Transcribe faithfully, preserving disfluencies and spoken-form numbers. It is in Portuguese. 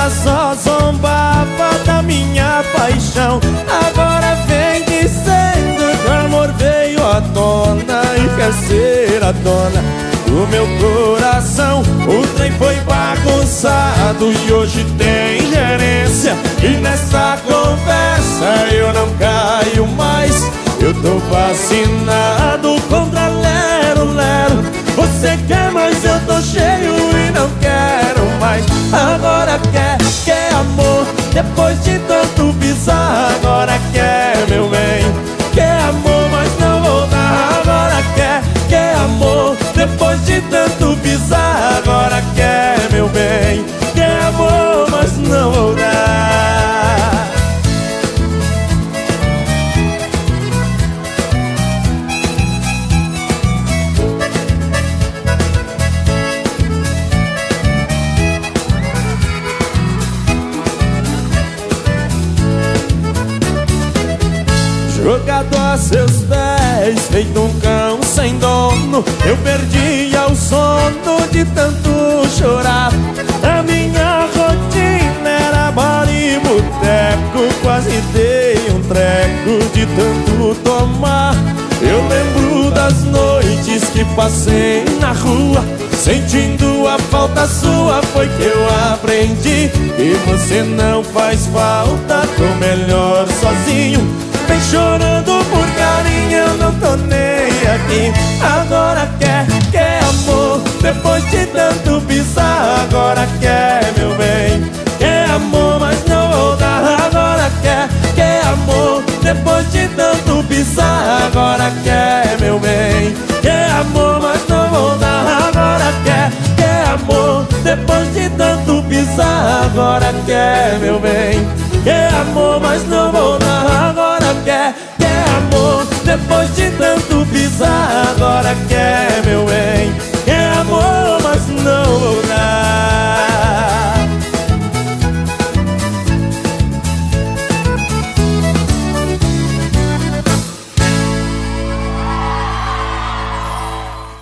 ela só zombava da minha paixão. Agora vem dizendo que o amor veio à tona e quer ser a dona do meu coração. O trem foi bagunçado e hoje tem gerência, e nessa conversa eu não caio mais. Eu tô vacinado contra lero-lero. Você quer, mas eu tô cheio e não quero mais. Agora quer, quer amor, depois de tanto pisar. Agora quer, meu bem, quer amor, mas não vou dar. Agora quer, quer amor, depois de tanto pisar. Agora quer, meu bem, quer amor, mas não vou dar. Jogado a seus pés, feito um cão sem dono, eu perdia o sono de tanto chorar. A minha rotina era bar e boteco, quase dei um treco de tanto tomar. Eu lembro das noites que passei na rua, sentindo a falta sua, foi que eu aprendi que você não faz falta, tô melhor sozinho. Vem chorando por carinho, eu não tô nem aqui. Agora quer, quer amor, depois de tanto pisar. Agora quer, meu bem, quer amor, mas não vou dar. Agora quer, quer amor, depois de tanto pisar. Agora quer, meu bem, quer amor, mas não vou dar. Agora quer, quer amor, depois de tanto pisar. Agora quer, meu bem, quer amor, mas não vou dar. Agora quer, quer amor, depois de tanto pisar. Agora quer, meu bem,